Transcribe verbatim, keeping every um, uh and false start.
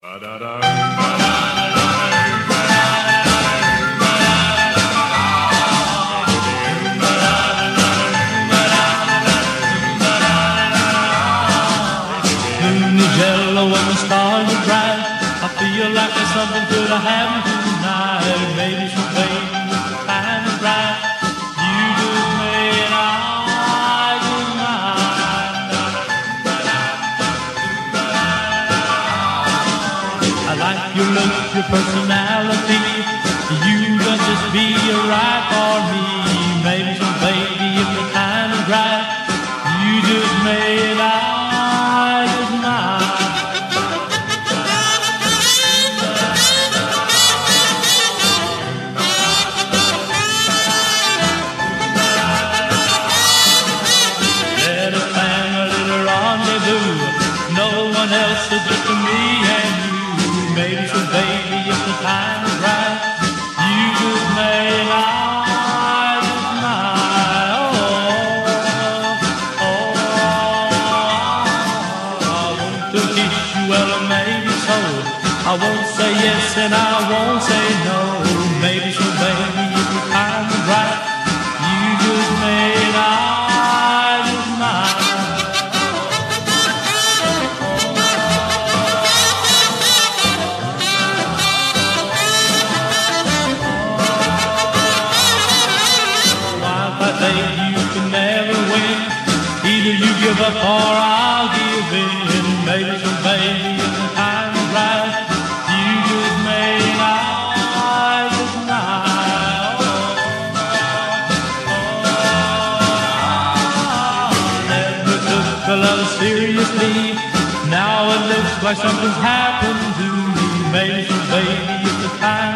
Moon is yellow and the stars are bright. I feel like there's something good I haven't tonight. Maybe some baby if the time is right. You just made I just mine. I like your looks, your personality. You can just be right for me. Maybe some baby if the time is right. You just made I just mine. Let us plan a little rendezvous. No one else but just me and you. Maybe some baby if the time is right. You just made I just mine. Oh, oh, I want to kiss you, well, maybe so. I won't say yes and I won't say no. Maybe some baby if the time is right. You just made I just mine. You can never win. Either you give up or I'll give in. Maybe some baby if the time is right. You just made I just mine. Oh, never took a love seriously. Now it looks like something's happened to me. Maybe some baby if the time